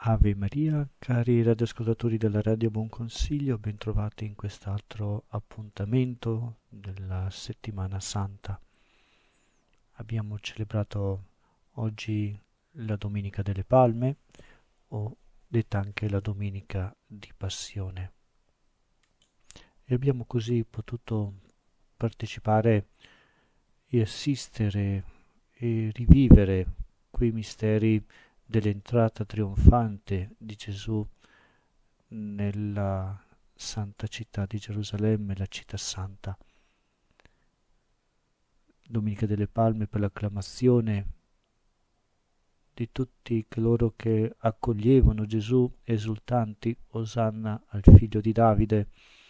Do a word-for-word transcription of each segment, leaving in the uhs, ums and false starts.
Ave Maria, cari radioascoltatori della Radio Buon Consiglio, bentrovati in quest'altro appuntamento della Settimana Santa. Abbiamo celebrato oggi la Domenica delle Palme, o detta anche la Domenica di Passione. E abbiamo così potuto partecipare e assistere e rivivere quei misteri dell'entrata trionfante di Gesù nella santa città di Gerusalemme, la città santa. Domenica delle Palme per l'acclamazione di tutti coloro che accoglievano Gesù esultanti, Osanna al figlio di Davide,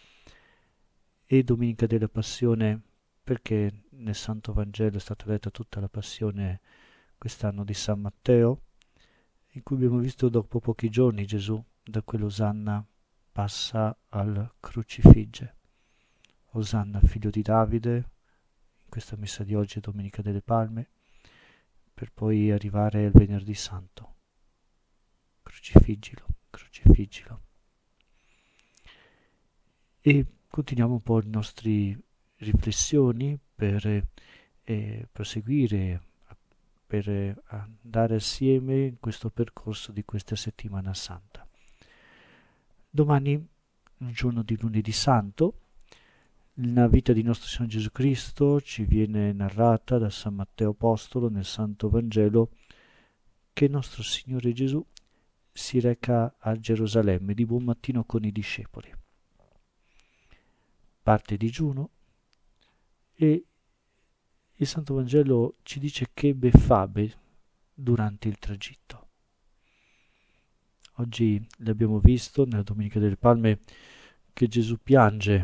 e Domenica della Passione perché nel Santo Vangelo è stata letta tutta la Passione quest'anno di San Matteo, in cui abbiamo visto dopo pochi giorni Gesù da quell'Osanna passa al crocifigge. Osanna figlio di Davide, in questa messa di oggi è Domenica delle Palme, per poi arrivare al Venerdì Santo. Crocifiggilo, crocifiggilo. E continuiamo un po' le nostre riflessioni per eh, proseguire, per andare assieme in questo percorso di questa settimana santa. Domani, il giorno di lunedì santo, la vita di nostro Signore Gesù Cristo ci viene narrata da San Matteo Apostolo nel Santo Vangelo, che nostro Signore Gesù si reca a Gerusalemme di buon mattino con i discepoli. Parte digiuno e il Santo Vangelo ci dice che ebbe fame durante il tragitto. Oggi l'abbiamo visto nella Domenica delle Palme che Gesù piange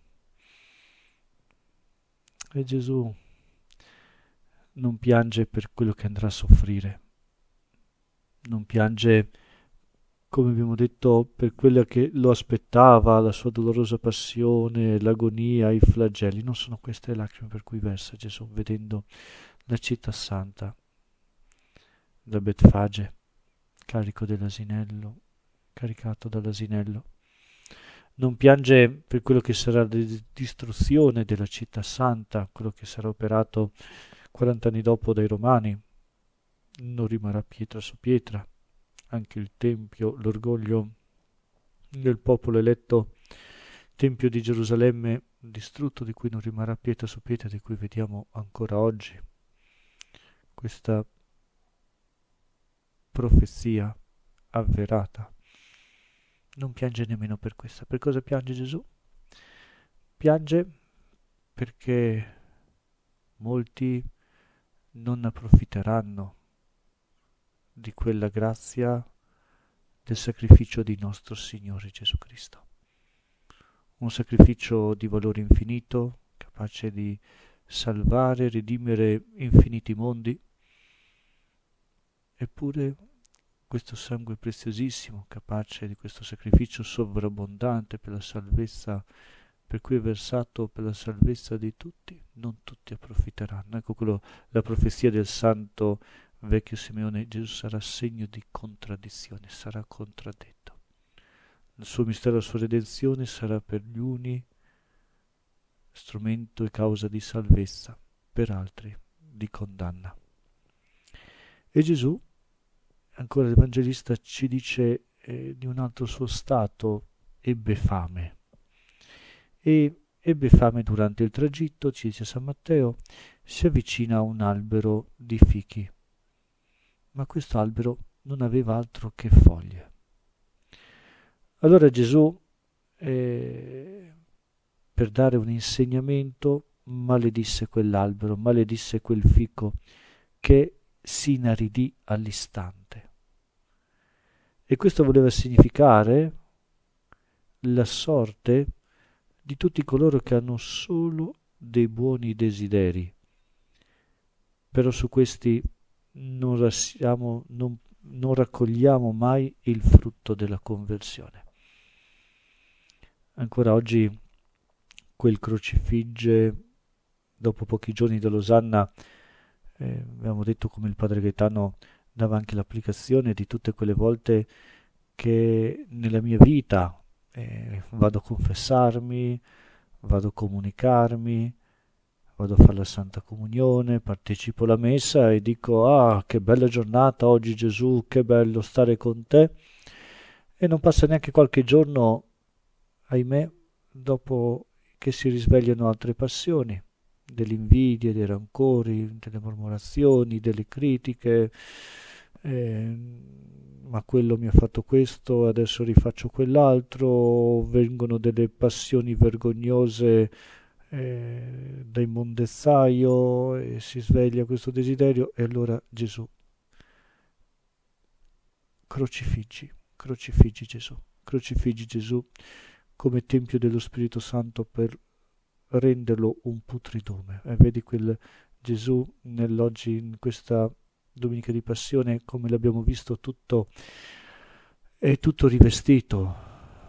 e Gesù non piange per quello che andrà a soffrire, non piange, come abbiamo detto, per quella che lo aspettava, la sua dolorosa passione, l'agonia, i flagelli. Non sono queste le lacrime per cui versa Gesù vedendo la città santa da Betfage, carico dell'asinello, caricato dall'asinello. Non piange per quello che sarà la distruzione della città santa, quello che sarà operato quaranta anni dopo dai Romani. Non rimarrà pietra su pietra. Anche il Tempio, l'orgoglio del popolo eletto, Tempio di Gerusalemme distrutto, di cui non rimarrà pietra su pietra, di cui vediamo ancora oggi questa profezia avverata. Non piange nemmeno per questa. Per cosa piange Gesù? Piange perché molti non approfitteranno di quella grazia del sacrificio di nostro Signore Gesù Cristo. Un sacrificio di valore infinito, capace di salvare, redimere infiniti mondi. Eppure questo sangue preziosissimo, capace di questo sacrificio sovrabbondante per la salvezza, per cui è versato per la salvezza di tutti, non tutti approfitteranno. Ecco quello, la profezia del santo vecchio Simeone: Gesù sarà segno di contraddizione, sarà contraddetto. Il suo mistero, la sua redenzione sarà per gli uni strumento e causa di salvezza, per altri di condanna. E Gesù, ancora l'Evangelista ci dice eh, di un altro suo stato: ebbe fame. E ebbe fame durante il tragitto, ci dice San Matteo, si avvicina a un albero di fichi. Ma questo albero non aveva altro che foglie. Allora Gesù, eh, per dare un insegnamento, maledisse quell'albero, maledisse quel fico che si inaridì all'istante. E questo voleva significare la sorte di tutti coloro che hanno solo dei buoni desideri, però su questi non, rassiamo, non, non raccogliamo mai il frutto della conversione. Ancora oggi quel crocifigge, dopo pochi giorni dell'Osanna, eh, abbiamo detto come il padre Gaetano dava anche l'applicazione di tutte quelle volte che nella mia vita eh, vado a confessarmi, vado a comunicarmi, vado a fare la Santa Comunione, partecipo alla messa e dico: ah, che bella giornata oggi Gesù, che bello stare con te. E non passa neanche qualche giorno, ahimè, dopo che si risvegliano altre passioni, delle invidie, dei rancori, delle mormorazioni, delle critiche, eh, ma quello mi ha fatto questo, adesso rifaccio quell'altro, vengono delle passioni vergognose eh, da immondezzaio e si sveglia questo desiderio e allora Gesù, crocifiggi, crocifiggi Gesù, crocifiggi Gesù come Tempio dello Spirito Santo per renderlo un putridume. E vedi quel Gesù nell'oggi, in questa Domenica di Passione, come l'abbiamo visto, tutto è tutto rivestito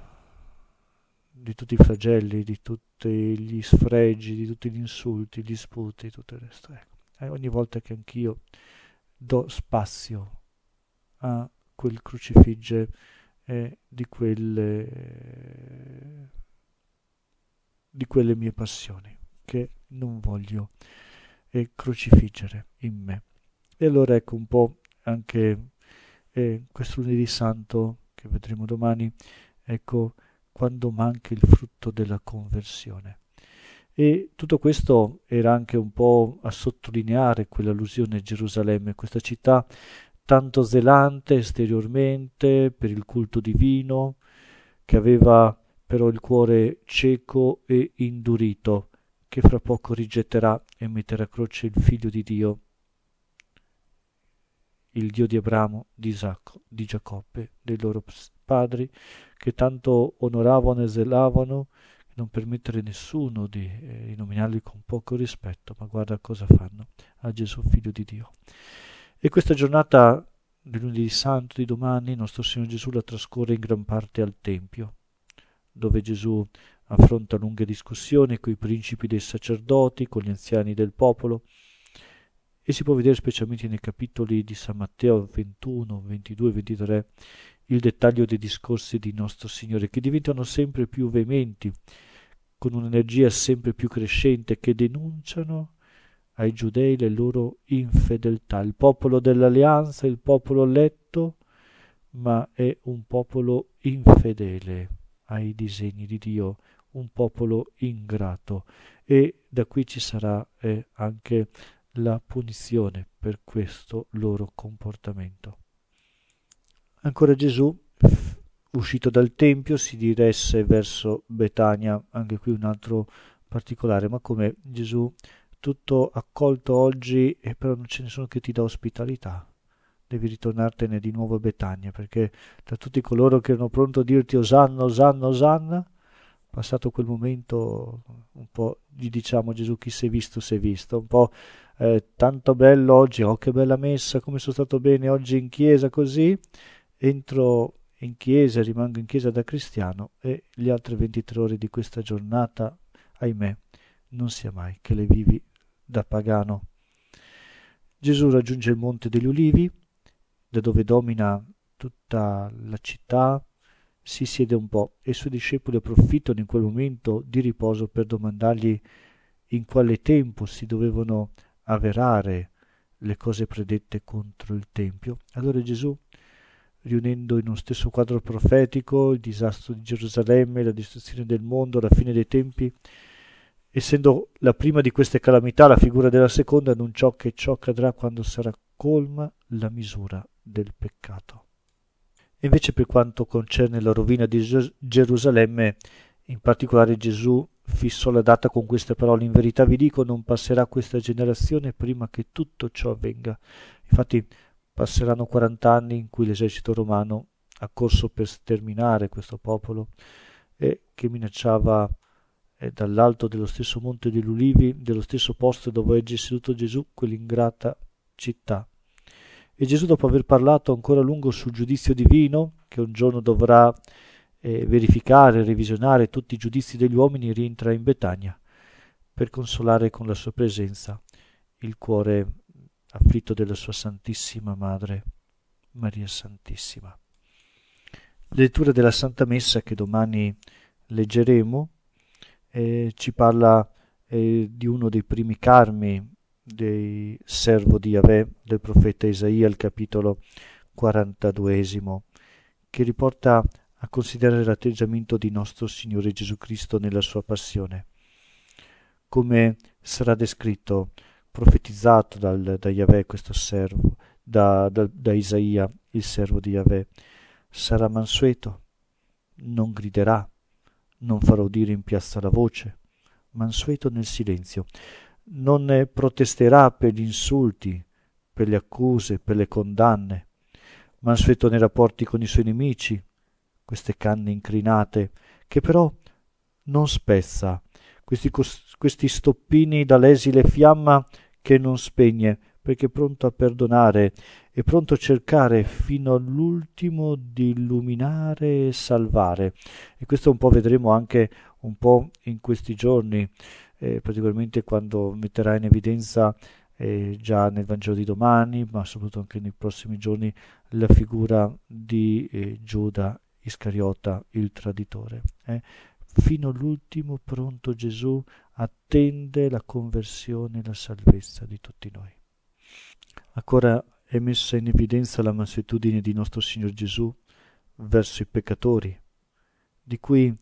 di tutti i flagelli, di tutti gli sfregi, di tutti gli insulti, gli sputi, tutto il resto. Ecco. E ogni volta che anch'io do spazio a quel crocifigge eh, di quelle eh, di quelle mie passioni che non voglio eh, crocifiggere in me. E allora ecco un po' anche eh, questo lunedì santo che vedremo domani, ecco quando manca il frutto della conversione. E tutto questo era anche un po' a sottolineare quell'allusione a Gerusalemme, questa città tanto zelante esteriormente per il culto divino, che aveva però il cuore cieco e indurito, che fra poco rigetterà e metterà a croce il figlio di Dio, il Dio di Abramo, di Isacco, di Giacobbe, dei loro padri, che tanto onoravano e zelavano, non permettere nessuno di eh, nominarli con poco rispetto, ma guarda cosa fanno a Gesù, figlio di Dio. E questa giornata del lunedì santo di domani, nostro Signore Gesù la trascorre in gran parte al Tempio, dove Gesù affronta lunghe discussioni con i principi dei sacerdoti, con gli anziani del popolo, e si può vedere specialmente nei capitoli di San Matteo ventuno, ventidue e ventitré il dettaglio dei discorsi di nostro Signore, che diventano sempre più veementi, con un'energia sempre più crescente, che denunciano ai giudei le loro infedeltà. Il popolo dell'alleanza, il popolo eletto, ma è un popolo infedele ai disegni di Dio, un popolo ingrato, e da qui ci sarà eh, anche la punizione per questo loro comportamento. Ancora Gesù, uscito dal Tempio, si diresse verso Betania, anche qui un altro particolare, ma come Gesù tutto accolto oggi e però non ce ne sono che ti dà ospitalità. Devi ritornartene di nuovo a Betania, perché tra tutti coloro che erano pronti a dirti Osanna, Osanna, Osanna, passato quel momento un po' gli diciamo Gesù chi si è visto si è visto, un po' eh, tanto bello oggi, oh che bella messa, come sono stato bene oggi in chiesa così, entro in chiesa, rimango in chiesa da cristiano e le altre ventitré ore di questa giornata, ahimè, non sia mai che le vivi da pagano. Gesù raggiunge il Monte degli Ulivi, da dove domina tutta la città, si siede un po' e i suoi discepoli approfittano in quel momento di riposo per domandargli in quale tempo si dovevano avverare le cose predette contro il Tempio. Allora Gesù, riunendo in uno stesso quadro profetico il disastro di Gerusalemme, la distruzione del mondo, la fine dei tempi, essendo la prima di queste calamità la figura della seconda, annunciò che ciò accadrà quando sarà colma la misura del peccato. E invece per quanto concerne la rovina di Gerusalemme, in particolare Gesù fissò la data con queste parole: in verità vi dico, non passerà questa generazione prima che tutto ciò avvenga. Infatti passeranno quaranta anni in cui l'esercito romano ha corso per sterminare questo popolo e che minacciava eh, dall'alto dello stesso monte degli Ulivi, dello stesso posto dove oggi è seduto Gesù, quell'ingrata città. E Gesù, dopo aver parlato ancora a lungo sul giudizio divino, che un giorno dovrà eh, verificare, revisionare tutti i giudizi degli uomini, rientra in Betania per consolare con la sua presenza il cuore afflitto della sua Santissima Madre, Maria Santissima. lettura della Santa Messa che domani leggeremo eh, ci parla eh, di uno dei primi carmi del servo di Yahweh, del profeta Isaia, al capitolo quarantaduesimo, che riporta a considerare l'atteggiamento di nostro Signore Gesù Cristo nella sua passione. Come sarà descritto, profetizzato dal, da Yahweh questo servo, da, da, da Isaia, il servo di Yahweh: sarà mansueto, non griderà, non farà udire in piazza la voce, mansueto nel silenzio, non protesterà per gli insulti, per le accuse, per le condanne, mansueto nei rapporti con i suoi nemici, queste canne incrinate, che però non spezza, questi, questi stoppini dall'esile fiamma che non spegne, perché è pronto a perdonare, è pronto a cercare fino all'ultimo di illuminare e salvare. E questo un po' vedremo anche un po' in questi giorni, eh, particolarmente quando metterà in evidenza eh, già nel Vangelo di domani, ma soprattutto anche nei prossimi giorni, la figura di eh, Giuda Iscariota, il traditore. Eh. Fino all'ultimo pronto Gesù attende la conversione e la salvezza di tutti noi. Ancora è messa in evidenza la mansuetudine di nostro Signore Gesù verso i peccatori, di cui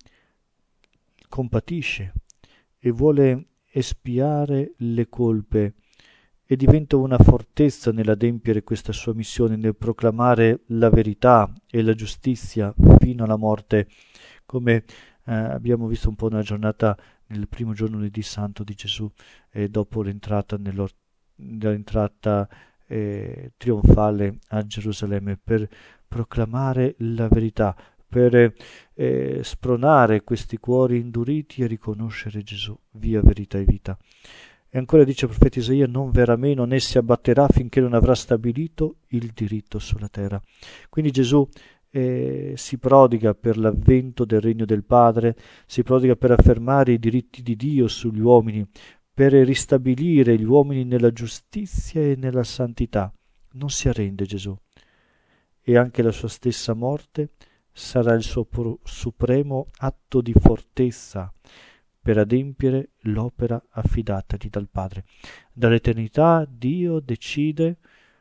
compatisce e vuole espiare le colpe, e diventa una fortezza nell'adempiere questa sua missione, nel proclamare la verità e la giustizia fino alla morte, come eh, abbiamo visto un po' nella giornata, nel primo giorno lunedì santo di Gesù, e dopo l'entrata nell'entrata eh, trionfale a Gerusalemme, per proclamare la verità, per eh, spronare questi cuori induriti a riconoscere Gesù, via, verità e vita. E ancora dice il profeta Isaia: non verrà meno né si abbatterà finché non avrà stabilito il diritto sulla terra. Quindi Gesù eh, si prodiga per l'avvento del regno del Padre, si prodiga per affermare i diritti di Dio sugli uomini, per ristabilire gli uomini nella giustizia e nella santità. Non si arrende Gesù, e anche la sua stessa morte sarà il suo supremo atto di fortezza per adempiere l'opera affidatagli dal Padre. Dall'eternità Dio decide,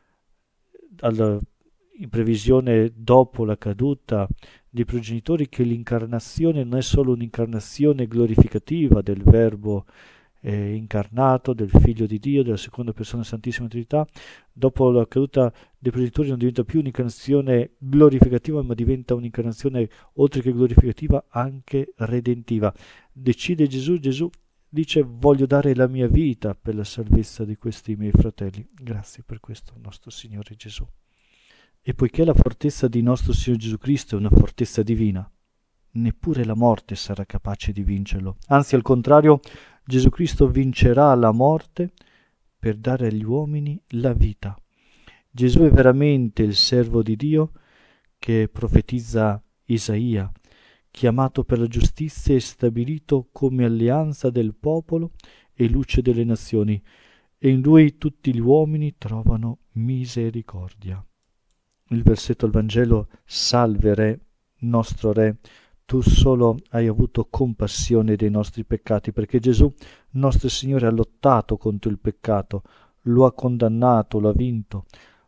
alla, in previsione dopo la caduta dei progenitori, che l'incarnazione non è solo un'incarnazione glorificativa del Verbo eh, incarnato, del Figlio di Dio, della seconda persona della Santissima Trinità. Dopo la caduta dei progenitori non diventa più un'incarnazione glorificativa, ma diventa un'incarnazione, oltre che glorificativa, anche redentiva. Decide Gesù, Gesù dice: voglio dare la mia vita per la salvezza di questi miei fratelli. Grazie per questo nostro Signore Gesù. E poiché la fortezza di nostro Signore Gesù Cristo è una fortezza divina, neppure la morte sarà capace di vincerlo. Anzi, al contrario, Gesù Cristo vincerà la morte per dare agli uomini la vita. Gesù è veramente il servo di Dio che profetizza Isaia, chiamato per la giustizia e stabilito come alleanza del popolo e luce delle nazioni, e in lui tutti gli uomini trovano misericordia. Il versetto al Vangelo: salve Re, nostro Re, tu solo hai avuto compassione dei nostri peccati, perché Gesù, nostro Signore, ha lottato contro il peccato, lo ha condannato, lo ha vinto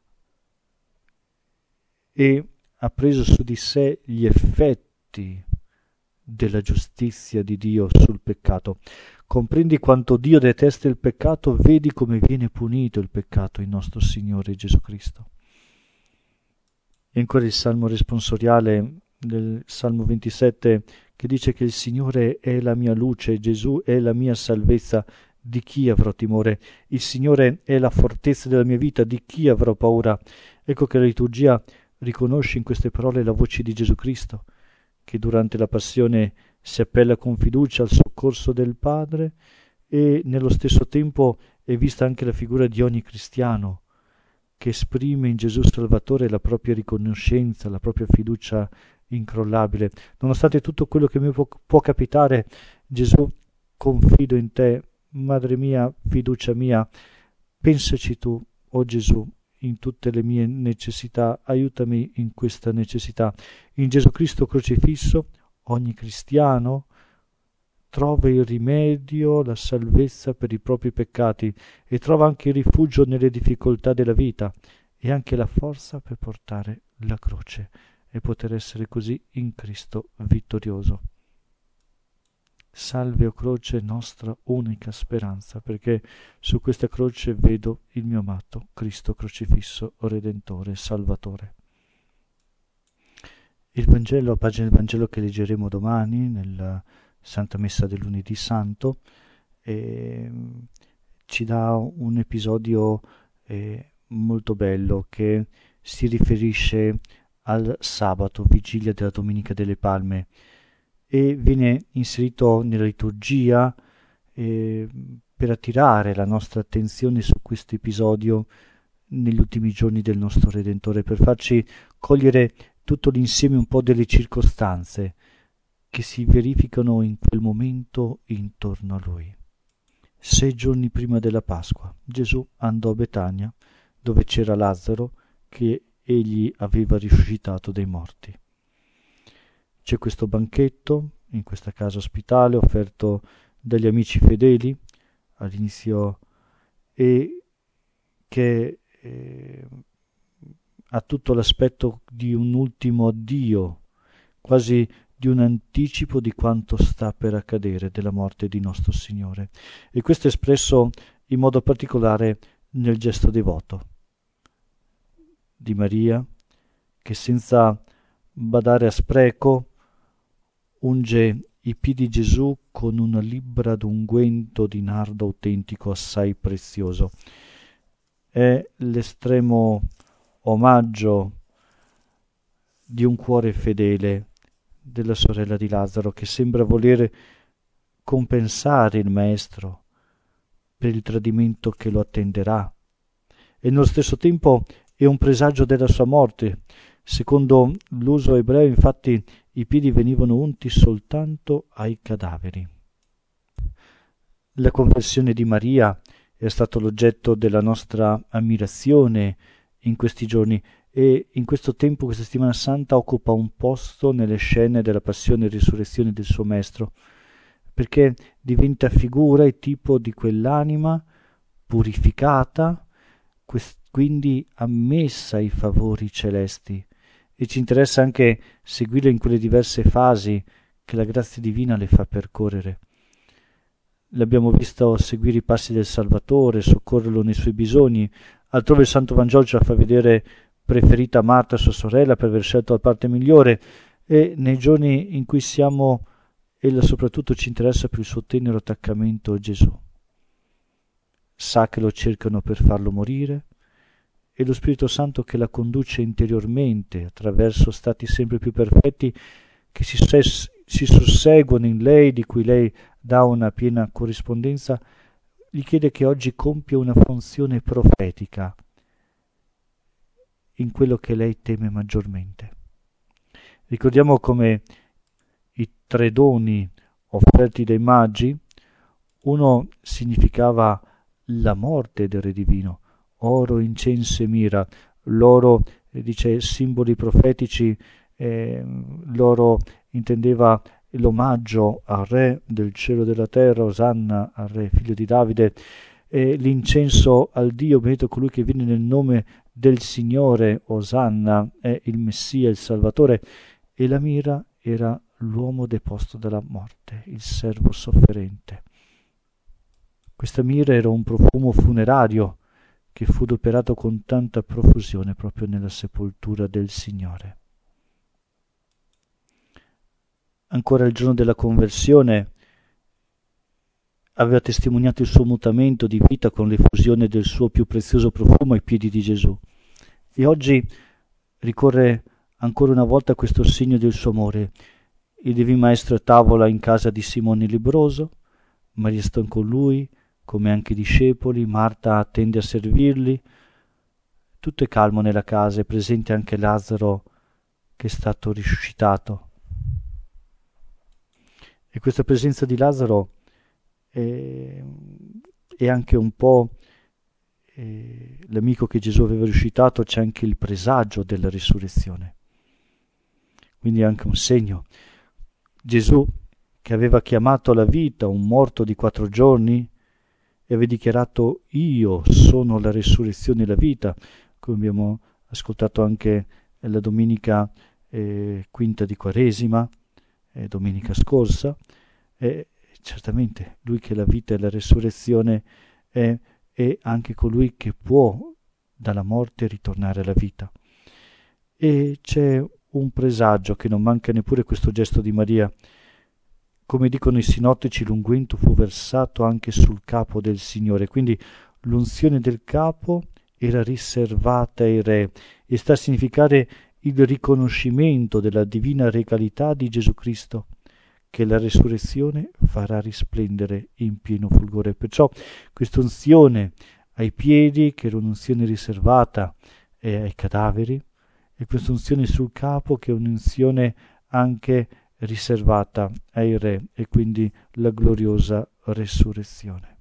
e ha preso su di sé gli effetti della giustizia di Dio sul peccato. Comprendi quanto Dio detesta il peccato, vedi come viene punito il peccato in nostro Signore Gesù Cristo. E ancora il Salmo responsoriale del Salmo ventisette, che dice che il Signore è la mia luce, Gesù è la mia salvezza, di chi avrò timore? Il Signore è la fortezza della mia vita, di chi avrò paura? Ecco che la liturgia riconosce in queste parole la voce di Gesù Cristo, che durante la passione si appella con fiducia al soccorso del Padre, e nello stesso tempo è vista anche la figura di ogni cristiano che esprime in Gesù Salvatore la propria riconoscenza, la propria fiducia incrollabile. Nonostante tutto quello che mi può, può capitare, Gesù, confido in te, Madre mia, fiducia mia, pensaci tu, o Gesù, in tutte le mie necessità, aiutami in questa necessità. In Gesù Cristo crocifisso ogni cristiano trova il rimedio, la salvezza per i propri peccati e trova anche il rifugio nelle difficoltà della vita e anche la forza per portare la croce e poter essere così in Cristo vittorioso. Salve, o croce, nostra unica speranza, perché su questa croce vedo il mio amato Cristo crocifisso, Redentore, Salvatore. Il Vangelo, la pagina del Vangelo che leggeremo domani nella Santa Messa del Lunedì Santo, eh, ci dà un episodio eh, molto bello che si riferisce al sabato, vigilia della Domenica delle Palme, e viene inserito nella liturgia eh, per attirare la nostra attenzione su questo episodio negli ultimi giorni del nostro Redentore, per farci cogliere tutto l'insieme un po' delle circostanze che si verificano in quel momento intorno a lui. Sei giorni prima della Pasqua, Gesù andò a Betania, dove c'era Lazzaro, che egli aveva risuscitato dai morti. C'è questo banchetto in questa casa ospitale offerto dagli amici fedeli all'inizio e che eh, ha tutto l'aspetto di un ultimo addio, quasi di un anticipo di quanto sta per accadere della morte di nostro Signore. E questo è espresso in modo particolare nel gesto devoto di Maria, che senza badare a spreco unge i piedi di Gesù con una libbra d'unguento di nardo autentico assai prezioso. È l'estremo omaggio di un cuore fedele della sorella di Lazzaro, che sembra volere compensare il Maestro per il tradimento che lo attenderà, e nello stesso tempo è un presagio della sua morte. Secondo l'uso ebreo, infatti, i piedi venivano unti soltanto ai cadaveri. La conversione di Maria è stato l'oggetto della nostra ammirazione in questi giorni, e in questo tempo, questa settimana santa, occupa un posto nelle scene della passione e risurrezione del suo Maestro, perché diventa figura e tipo di quell'anima purificata, quindi ammessa ai favori celesti, e ci interessa anche seguirla in quelle diverse fasi che la grazia divina le fa percorrere. L'abbiamo visto seguire i passi del Salvatore, soccorrerlo nei suoi bisogni. Altrove il Santo Vangelo ci fa vedere preferita Marta, sua sorella, per aver scelto la parte migliore, e nei giorni in cui siamo, ella soprattutto ci interessa per il suo tenero attaccamento a Gesù. Sa che lo cercano per farlo morire, e lo Spirito Santo che la conduce interiormente attraverso stati sempre più perfetti che si, ses- si susseguono in lei, di cui lei dà una piena corrispondenza, gli chiede che oggi compia una funzione profetica in quello che lei teme maggiormente. Ricordiamo come i tre doni offerti dai magi, uno significava la morte del Re Divino, oro, incenso e mirra. L'oro, eh, dice, simboli profetici, eh, l'oro intendeva l'omaggio al Re del cielo e della terra, Osanna al Re, figlio di Davide, e l'incenso al Dio, benedetto colui che viene nel nome del Signore, Osanna, è il Messia, il Salvatore, e la mirra era l'uomo deposto dalla morte, il servo sofferente. Questa mirra era un profumo funerario che fu adoperato con tanta profusione proprio nella sepoltura del Signore. Ancora il giorno della conversione aveva testimoniato il suo mutamento di vita con l'effusione del suo più prezioso profumo ai piedi di Gesù, e oggi ricorre ancora una volta questo segno del suo amore. Il Divin Maestro è a tavola in casa di Simone il lebbroso, Maria sta con lui, come anche i discepoli, Marta attende a servirli. Tutto è calmo nella casa, è presente anche Lazzaro che è stato risuscitato. E questa presenza di Lazzaro è, è anche un po' eh, l'amico che Gesù aveva risuscitato, c'è anche il presagio della risurrezione. Quindi è anche un segno. Gesù, che aveva chiamato alla vita un morto di quattro giorni e aveva dichiarato: io sono la risurrezione e la vita, come abbiamo ascoltato anche la domenica eh, quinta di Quaresima, eh, domenica scorsa, eh, certamente lui che è la vita e la risurrezione è, è anche colui che può dalla morte ritornare alla vita. E c'è un presagio che non manca neppure questo gesto di Maria. Come dicono i sinottici, l'unguento fu versato anche sul capo del Signore, quindi l'unzione del capo era riservata ai re e sta a significare il riconoscimento della divina regalità di Gesù Cristo, che la resurrezione farà risplendere in pieno fulgore. Perciò questa unzione ai piedi, che era un'unzione riservata eh, ai cadaveri, e questa unzione sul capo, che è un'unzione anche riservata ai re, e quindi la gloriosa resurrezione.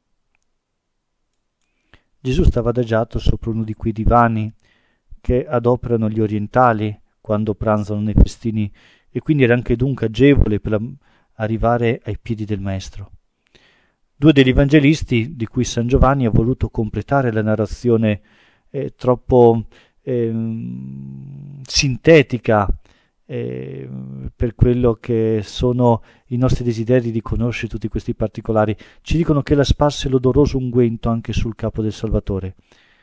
Gesù stava adagiato sopra uno di quei divani che adoperano gli orientali quando pranzano nei festini, e quindi era anche dunque agevole per arrivare ai piedi del Maestro. Due degli evangelisti, di cui San Giovanni ha voluto completare la narrazione eh, troppo eh, sintetica eh, per quello che sono i nostri desideri di conoscere tutti questi particolari, ci dicono che la sparse l'odoroso unguento anche sul capo del Salvatore.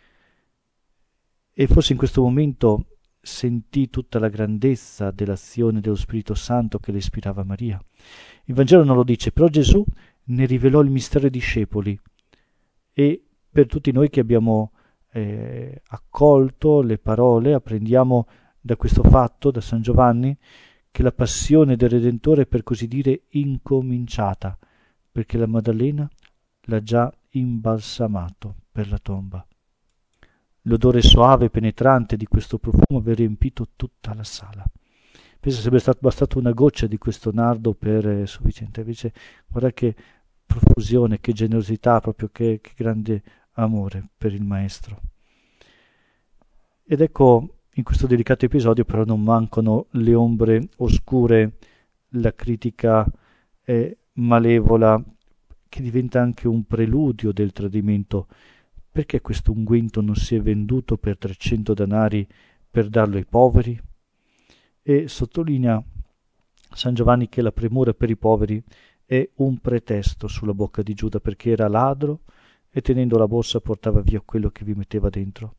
E forse in questo momento sentì tutta la grandezza dell'azione dello Spirito Santo che le ispirava Maria. Il Vangelo non lo dice, però Gesù ne rivelò il mistero ai discepoli, e per tutti noi che abbiamo eh, accolto le parole apprendiamo da questo fatto, da San Giovanni, che la passione del Redentore è, per così dire, incominciata, perché la Maddalena l'ha già imbalsamato per la tomba. L'odore soave e penetrante di questo profumo aveva riempito tutta la sala. Penso sarebbe stato bastato una goccia di questo nardo per eh, sufficiente. Invece guarda che profusione, che generosità, proprio che, che grande amore per il Maestro. Ed ecco, in questo delicato episodio però non mancano le ombre oscure, la critica eh, malevola, che diventa anche un preludio del tradimento. Perché questo unguento non si è venduto per trecento denari per darlo ai poveri? E sottolinea San Giovanni che la premura per i poveri è un pretesto sulla bocca di Giuda, perché era ladro e tenendo la borsa portava via quello che vi metteva dentro.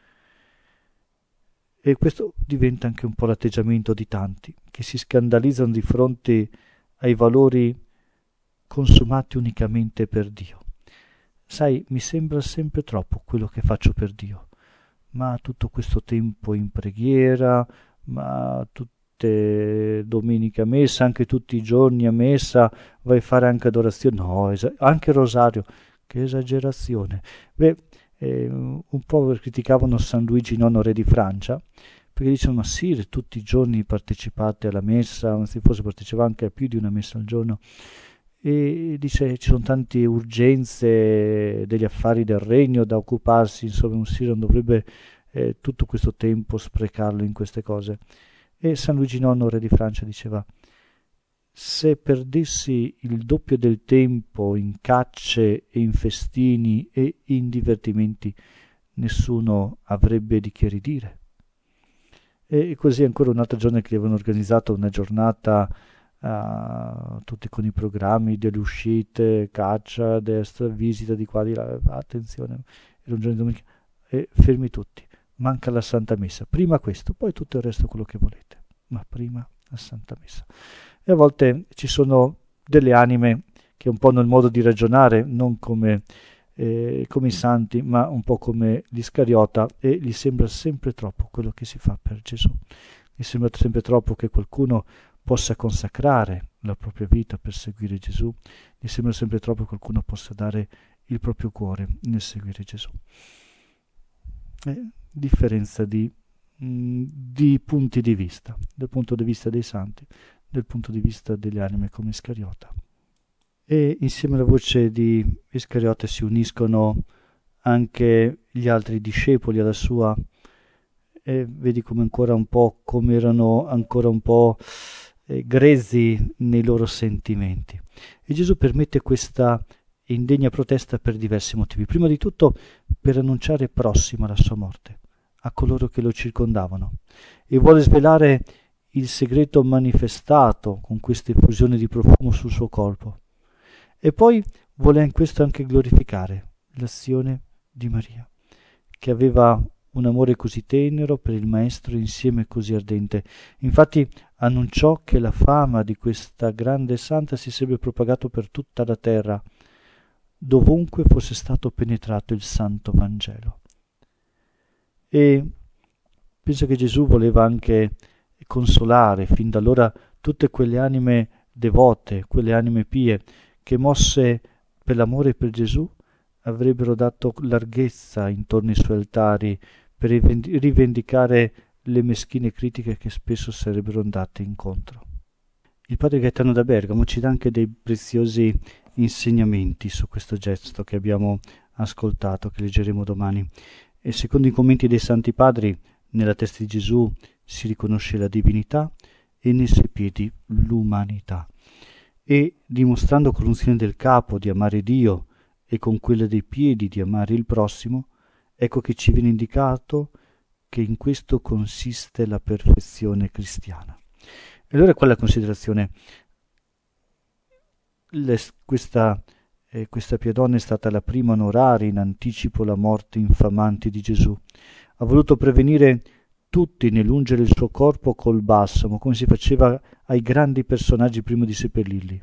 E questo diventa anche un po' l'atteggiamento di tanti, che si scandalizzano di fronte ai valori consumati unicamente per Dio. Sai, mi sembra sempre troppo quello che faccio per Dio, ma tutto questo tempo in preghiera, ma tutte domeniche a messa, anche tutti i giorni a messa, vai a fare anche adorazione, no, es- anche rosario, che esagerazione. Beh, eh, un po' criticavano San Luigi nono re di Francia, perché dicevano, ma sì, tutti i giorni partecipate alla messa, anzi forse partecipava anche a più di una messa al giorno, e dice ci sono tante urgenze degli affari del regno da occuparsi, insomma un siro non dovrebbe eh, tutto questo tempo sprecarlo in queste cose. E San Luigi nono re di Francia diceva, se perdessi il doppio del tempo in cacce e in festini e in divertimenti, nessuno avrebbe di che ridire. E così ancora un'altra giorno che avevano organizzato una giornata Uh, tutti con i programmi delle uscite, caccia a destra, visita di qua di là, attenzione, era un giorno di domenica, e fermi tutti, manca la Santa Messa, prima questo, poi tutto il resto quello che volete, ma prima la Santa Messa. E a volte ci sono delle anime che un po' nel modo di ragionare, non come, eh, come i santi, ma un po' come l'Iscariota, e gli sembra sempre troppo quello che si fa per Gesù, gli sembra sempre troppo che qualcuno possa consacrare la propria vita per seguire Gesù, gli sembra sempre troppo che qualcuno possa dare il proprio cuore nel seguire Gesù. È differenza di, mh, di punti di vista, dal punto di vista dei santi, dal punto di vista delle anime come Iscariota. E insieme alla voce di Iscariota si uniscono anche gli altri discepoli alla sua, e vedi come ancora un po', come erano ancora un po' eh, grezzi nei loro sentimenti. E Gesù permette questa indegna protesta per diversi motivi. Prima di tutto per annunciare prossima la sua morte a coloro che lo circondavano, e vuole svelare il segreto manifestato con questa effusione di profumo sul suo corpo. E poi vuole in questo anche glorificare l'azione di Maria, che aveva un amore così tenero per il Maestro, insieme così ardente. Infatti annunciò che la fama di questa grande santa si sarebbe propagato per tutta la terra, dovunque fosse stato penetrato il Santo Vangelo. E penso che Gesù voleva anche consolare fin da allora tutte quelle anime devote, quelle anime pie, che mosse per l'amore per Gesù avrebbero dato larghezza intorno ai suoi altari per rivendicare le meschine critiche che spesso sarebbero andate incontro. Il padre Gaetano da Bergamo ci dà anche dei preziosi insegnamenti su questo gesto che abbiamo ascoltato, che leggeremo domani. E secondo i commenti dei Santi Padri, nella testa di Gesù si riconosce la divinità e nei suoi piedi l'umanità. E dimostrando con l'unzione del capo di amare Dio e con quella dei piedi di amare il prossimo, ecco che ci viene indicato che in questo consiste la perfezione cristiana. E allora qual è la considerazione? Le, questa, eh, questa pia donna è stata la prima a onorare in anticipo la morte infamante di Gesù. Ha voluto prevenire tutti nell'ungere il suo corpo col balsamo, come si faceva ai grandi personaggi prima di seppellirli.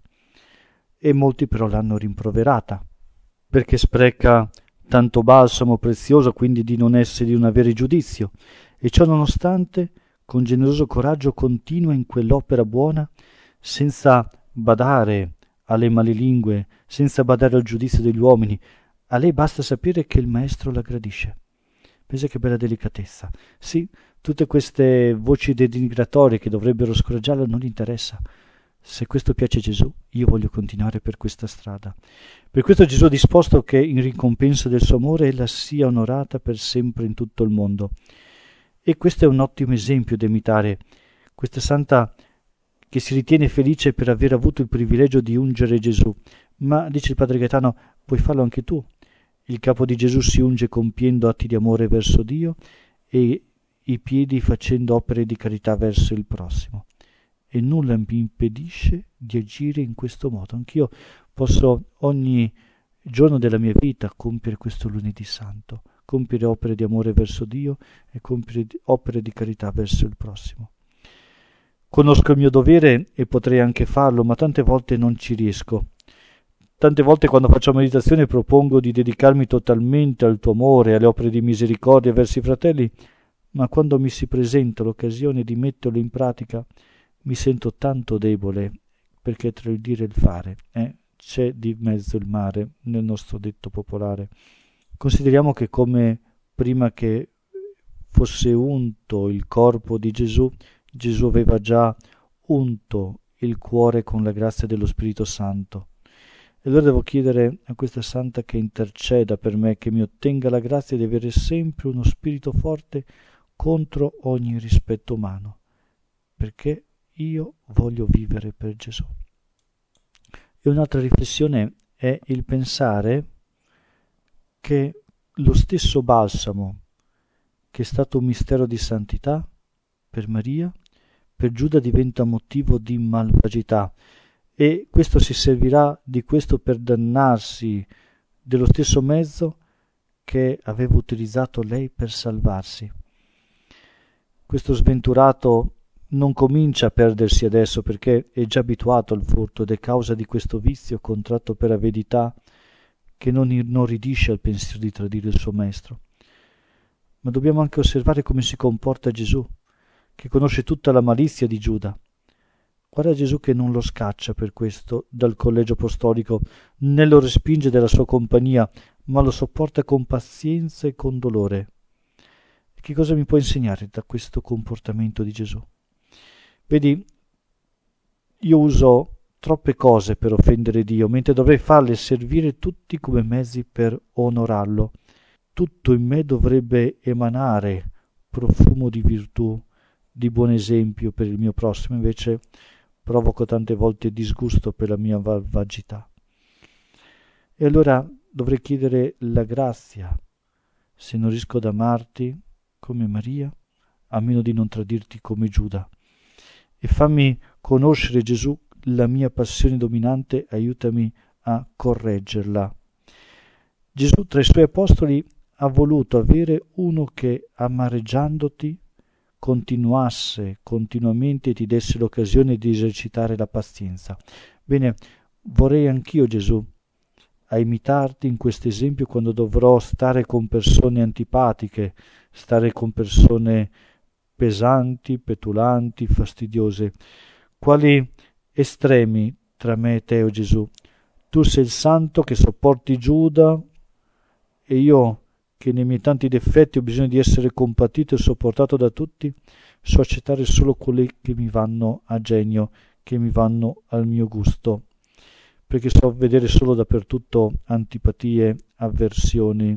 E molti però l'hanno rimproverata, perché spreca tanto balsamo prezioso, quindi di non essere di non avere giudizio. E ciò nonostante, con generoso coraggio continua in quell'opera buona, senza badare alle malelingue, senza badare al giudizio degli uomini. A lei basta sapere che il Maestro la gradisce. Pensa che bella delicatezza. Sì, tutte queste voci denigratorie che dovrebbero scoraggiarla non gli interessa. Se questo piace a Gesù, io voglio continuare per questa strada. Per questo Gesù ha disposto che in ricompensa del suo amore ella sia onorata per sempre in tutto il mondo. E questo è un ottimo esempio da imitare. Questa santa che si ritiene felice per aver avuto il privilegio di ungere Gesù. Ma, dice il padre Gaetano, puoi farlo anche tu. Il capo di Gesù si unge compiendo atti di amore verso Dio e i piedi facendo opere di carità verso il prossimo. E nulla mi impedisce di agire in questo modo. Anch'io posso ogni giorno della mia vita compiere questo lunedì santo, compiere opere di amore verso Dio e compiere opere di carità verso il prossimo. Conosco il mio dovere e potrei anche farlo, ma tante volte non ci riesco. Tante volte quando faccio meditazione propongo di dedicarmi totalmente al tuo amore, alle opere di misericordia verso i fratelli, ma quando mi si presenta l'occasione di metterlo in pratica mi sento tanto debole, perché tra il dire e il fare eh, c'è di mezzo il mare, nel nostro detto popolare. Consideriamo che come prima che fosse unto il corpo di Gesù, Gesù aveva già unto il cuore con la grazia dello Spirito Santo. E allora devo chiedere a questa santa che interceda per me, che mi ottenga la grazia di avere sempre uno spirito forte contro ogni rispetto umano, perché io voglio vivere per Gesù. E un'altra riflessione è il pensare che lo stesso balsamo, che è stato un mistero di santità per Maria, per Giuda diventa motivo di malvagità, e questo si servirà di questo per dannarsi dello stesso mezzo che aveva utilizzato lei per salvarsi. Questo sventurato non comincia a perdersi adesso perché è già abituato al furto ed è causa di questo vizio contratto per avidità che non inorridisce al pensiero di tradire il suo maestro. Ma dobbiamo anche osservare come si comporta Gesù, che conosce tutta la malizia di Giuda. Guarda Gesù che non lo scaccia per questo dal collegio apostolico, né lo respinge dalla sua compagnia, ma lo sopporta con pazienza e con dolore. E che cosa mi può insegnare da questo comportamento di Gesù? Vedi, io uso troppe cose per offendere Dio, mentre dovrei farle servire tutti come mezzi per onorarlo. tutto in me dovrebbe emanare profumo di virtù, di buon esempio per il mio prossimo, invece provoco tante volte disgusto per la mia malvagità. E allora dovrei chiedere la grazia, se non riesco ad amarti come Maria, a meno di non tradirti come Giuda. E fammi conoscere, Gesù, la mia passione dominante, aiutami a correggerla. Gesù tra i suoi apostoli ha voluto avere uno che, amareggiandoti, continuasse continuamente e ti desse l'occasione di esercitare la pazienza. Bene, vorrei anch'io, Gesù, a imitarti in questo esempio quando dovrò stare con persone antipatiche, stare con persone pesanti, petulanti, fastidiose. Quali estremi tra me e te, o Gesù? Tu sei il santo che sopporti Giuda e io, che nei miei tanti difetti ho bisogno di essere compatito e sopportato da tutti, so accettare solo quelli che mi vanno a genio, che mi vanno al mio gusto, perché so vedere solo dappertutto antipatie, avversioni,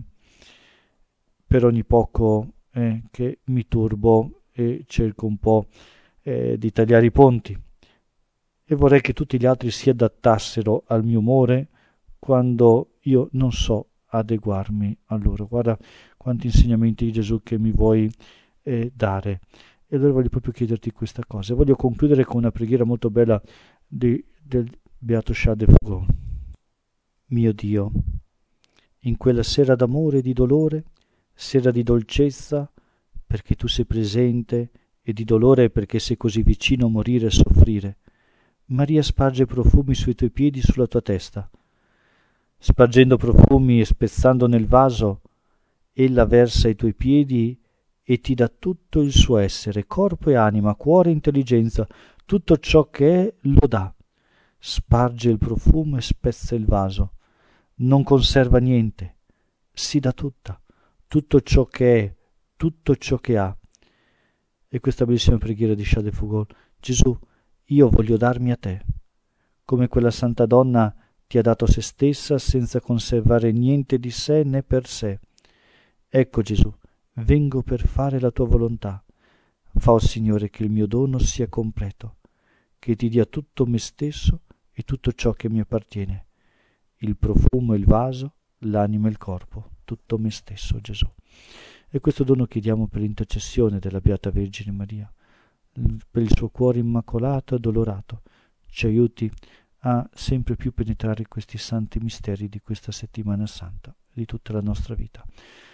per ogni poco eh, che mi turbo e cerco un po' eh, di tagliare i ponti. E vorrei che tutti gli altri si adattassero al mio umore quando io non so adeguarmi a loro. Guarda quanti insegnamenti di Gesù che mi vuoi eh, dare. E allora voglio proprio chiederti questa cosa. Voglio concludere con una preghiera molto bella di, del Beato Charles de Foucauld. Mio Dio, in quella sera d'amore e di dolore, sera di dolcezza, perché tu sei presente, e di dolore perché sei così vicino a morire e soffrire, Maria sparge profumi sui tuoi piedi, sulla tua testa. Spargendo profumi e spezzando nel vaso, ella versa ai tuoi piedi e ti dà tutto il suo essere, corpo e anima, cuore e intelligenza, tutto ciò che è lo dà. Sparge il profumo e spezza il vaso. Non conserva niente, si dà tutta, tutto ciò che è, tutto ciò che ha. E questa bellissima preghiera di Charles de Foucauld: Gesù, io voglio darmi a te, come quella santa donna ti ha dato se stessa senza conservare niente di sé né per sé. Ecco Gesù, vengo per fare la tua volontà. Fa, o Signore, che il mio dono sia completo, che ti dia tutto me stesso e tutto ciò che mi appartiene, il profumo e il vaso, l'anima e il corpo, tutto me stesso, Gesù. E questo dono chiediamo per l'intercessione della Beata Vergine Maria, per il suo cuore immacolato e addolorato. Ci aiuti a sempre più penetrare questi santi misteri di questa settimana santa, di tutta la nostra vita.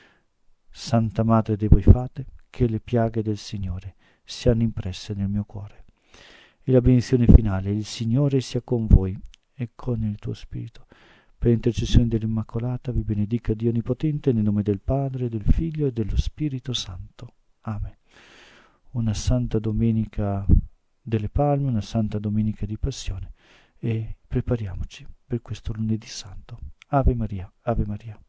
Santa Madre dei voi fate, che le piaghe del Signore siano impresse nel mio cuore. E la benedizione finale: il Signore sia con voi e con il tuo spirito. Per intercessione dell'Immacolata vi benedica Dio Onnipotente, nel nome del Padre, del Figlio e dello Spirito Santo. Amen. Una santa domenica delle Palme, una santa domenica di Passione, e prepariamoci per questo lunedì santo. Ave Maria, Ave Maria.